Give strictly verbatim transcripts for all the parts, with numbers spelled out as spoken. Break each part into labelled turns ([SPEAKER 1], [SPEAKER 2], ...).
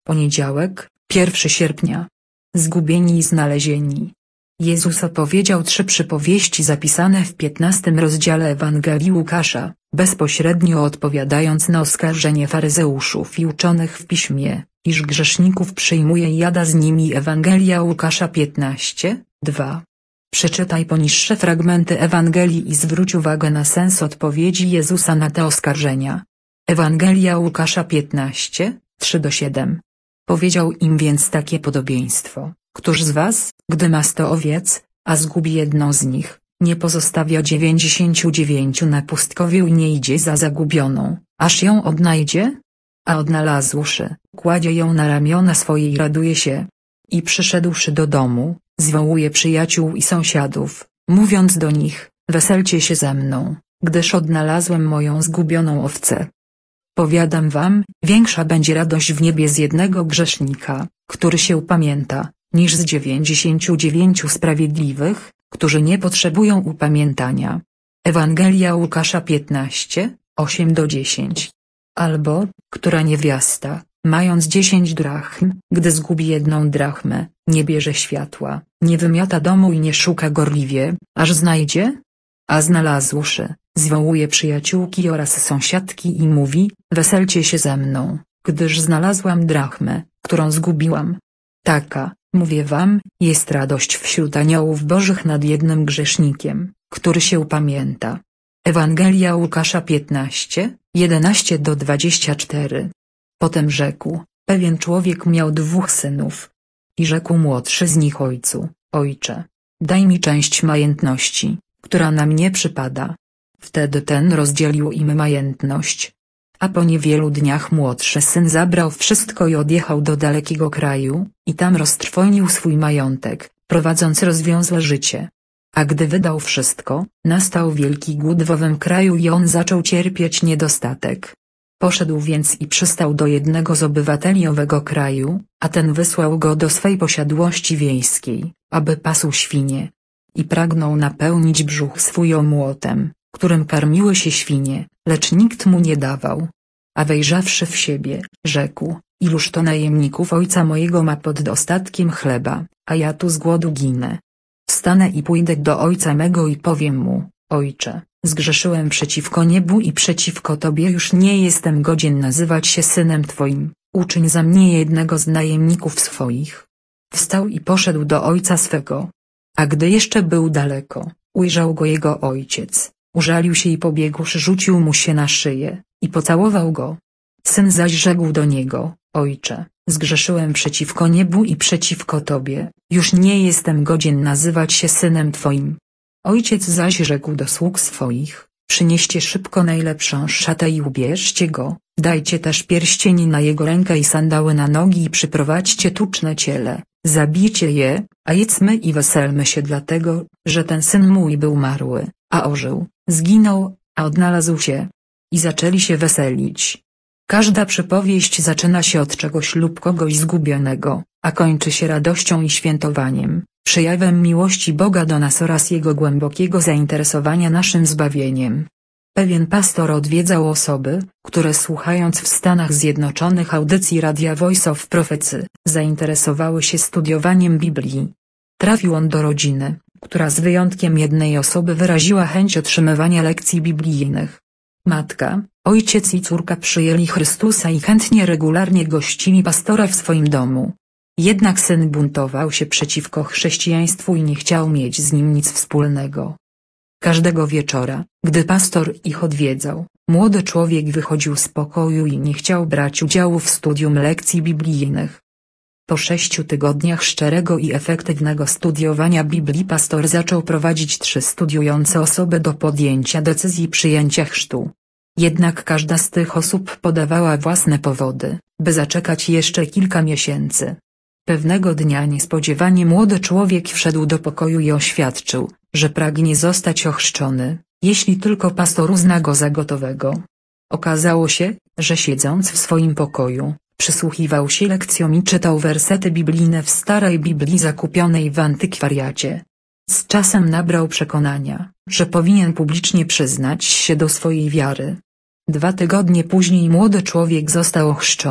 [SPEAKER 1] Poniedziałek, pierwszego sierpnia. Zgubieni i znalezieni. Jezus opowiedział trzy przypowieści zapisane w piętnastym rozdziale Ewangelii Łukasza, bezpośrednio odpowiadając na oskarżenie faryzeuszów i uczonych w piśmie, iż grzeszników przyjmuje i jada z nimi. Ewangelia Łukasza piętnaście, dwa. Przeczytaj poniższe fragmenty Ewangelii i zwróć uwagę na sens odpowiedzi Jezusa na te oskarżenia. Ewangelia Łukasza piętnaście, trzy do siedmiu. Powiedział im więc takie podobieństwo: któż z was, gdy ma sto owiec, a zgubi jedną z nich, nie pozostawia dziewięćdziesięciu dziewięciu na pustkowiu i nie idzie za zagubioną, aż ją odnajdzie? A odnalazłszy, kładzie ją na ramiona swoje i raduje się. I przyszedłszy do domu, zwołuje przyjaciół i sąsiadów, mówiąc do nich: weselcie się ze mną, gdyż odnalazłem moją zgubioną owcę. Powiadam wam, większa będzie radość w niebie z jednego grzesznika, który się upamięta, niż z dziewięćdziesięciu dziewięciu sprawiedliwych, którzy nie potrzebują upamiętania. Ewangelia Łukasza piętnaście, osiem do dziesięciu. Albo, która niewiasta, mając dziesięć drachm, gdy zgubi jedną drachmę, nie bierze światła, nie wymiata domu i nie szuka gorliwie, aż znajdzie? A znalazłszy, zwołuje przyjaciółki oraz sąsiadki i mówi: weselcie się ze mną, gdyż znalazłam drachmę, którą zgubiłam. Taka, mówię wam, jest radość wśród aniołów bożych nad jednym grzesznikiem, który się upamięta. Ewangelia Łukasza piętnaście, jedenaście do dwudziestu czterech. Potem rzekł: pewien człowiek miał dwóch synów. I rzekł młodszy z nich ojcu: ojcze, daj mi część majątności, która na mnie przypada. Wtedy ten rozdzielił im majątność. A po niewielu dniach młodszy syn zabrał wszystko i odjechał do dalekiego kraju, i tam roztrwonił swój majątek, prowadząc rozwiązłe życie. A gdy wydał wszystko, nastał wielki głód w owym kraju i on zaczął cierpieć niedostatek. Poszedł więc i przystał do jednego z obywateli owego kraju, a ten wysłał go do swej posiadłości wiejskiej, aby pasł świnie. I pragnął napełnić brzuch swój omłotem, którym karmiły się świnie, lecz nikt mu nie dawał. A wejrzawszy w siebie, rzekł: iluż to najemników ojca mojego ma pod dostatkiem chleba, a ja tu z głodu ginę. Wstanę i pójdę do ojca mego i powiem mu: ojcze, zgrzeszyłem przeciwko niebu i przeciwko tobie, już nie jestem godzien nazywać się synem twoim, uczyń za mnie jednego z najemników swoich. Wstał i poszedł do ojca swego. A gdy jeszcze był daleko, ujrzał go jego ojciec, użalił się i pobiegłszy rzucił mu się na szyję, i pocałował go. Syn zaś rzekł do niego: ojcze, zgrzeszyłem przeciwko niebu i przeciwko tobie, już nie jestem godzien nazywać się synem twoim. Ojciec zaś rzekł do sług swoich: przynieście szybko najlepszą szatę i ubierzcie go, dajcie też pierścień na jego rękę i sandały na nogi i przyprowadźcie tuczne ciele, zabijcie je, a jedzmy i weselmy się, dlatego, że ten syn mój był marły, a ożył, zginął, a odnalazł się. I zaczęli się weselić. Każda przypowieść zaczyna się od czegoś lub kogoś zgubionego, a kończy się radością i świętowaniem, przejawem miłości Boga do nas oraz Jego głębokiego zainteresowania naszym zbawieniem. Pewien pastor odwiedzał osoby, które słuchając w Stanach Zjednoczonych audycji radia Voice of Prophecy, zainteresowały się studiowaniem Biblii. Trafił on do rodziny, która z wyjątkiem jednej osoby wyraziła chęć otrzymywania lekcji biblijnych. Matka, ojciec i córka przyjęli Chrystusa i chętnie regularnie gościli pastora w swoim domu. Jednak syn buntował się przeciwko chrześcijaństwu i nie chciał mieć z nim nic wspólnego. Każdego wieczora, gdy pastor ich odwiedzał, młody człowiek wychodził z pokoju i nie chciał brać udziału w studium lekcji biblijnych. Po sześciu tygodniach szczerego i efektywnego studiowania Biblii pastor zaczął prowadzić trzy studiujące osoby do podjęcia decyzji przyjęcia chrztu. Jednak każda z tych osób podawała własne powody, by zaczekać jeszcze kilka miesięcy. Pewnego dnia niespodziewanie młody człowiek wszedł do pokoju i oświadczył, że pragnie zostać ochrzczony, jeśli tylko pastor uzna go za gotowego. Okazało się, że siedząc w swoim pokoju, przysłuchiwał się lekcjom i czytał wersety biblijne w starej Biblii zakupionej w antykwariacie. Z czasem nabrał przekonania, że powinien publicznie przyznać się do swojej wiary. Dwa tygodnie później młody człowiek został ochrzczony,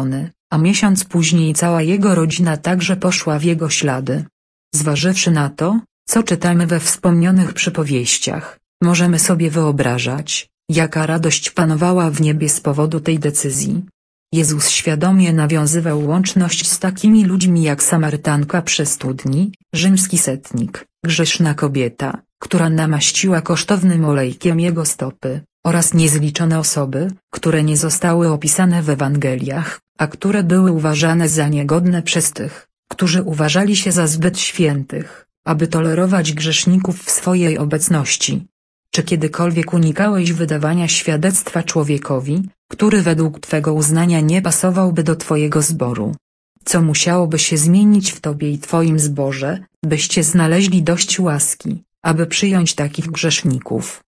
[SPEAKER 1] a miesiąc później cała jego rodzina także poszła w jego ślady. Zważywszy na to, co czytamy we wspomnianych przypowieściach, możemy sobie wyobrażać, jaka radość panowała w niebie z powodu tej decyzji. Jezus świadomie nawiązywał łączność z takimi ludźmi jak Samarytanka przy studni, rzymski setnik, grzeszna kobieta, która namaściła kosztownym olejkiem jego stopy, oraz niezliczone osoby, które nie zostały opisane w Ewangeliach, a które były uważane za niegodne przez tych, którzy uważali się za zbyt świętych, aby tolerować grzeszników w swojej obecności. Czy kiedykolwiek unikałeś wydawania świadectwa człowiekowi, który według twego uznania nie pasowałby do twojego zboru? Co musiałoby się zmienić w tobie i twoim zborze, byście znaleźli dość łaski, aby przyjąć takich grzeszników?